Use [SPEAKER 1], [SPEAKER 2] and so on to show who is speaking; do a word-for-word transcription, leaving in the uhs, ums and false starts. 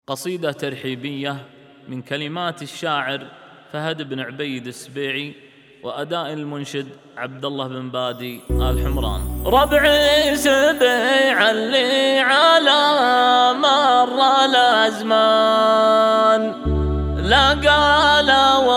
[SPEAKER 1] قصيدة ترحيبية من كلمات الشاعر فهد بن عبيد السبيعي وأداء المنشد عبد الله بن بادي آل حمران. ربعي سبيع اللي على مر الأزمان لا قال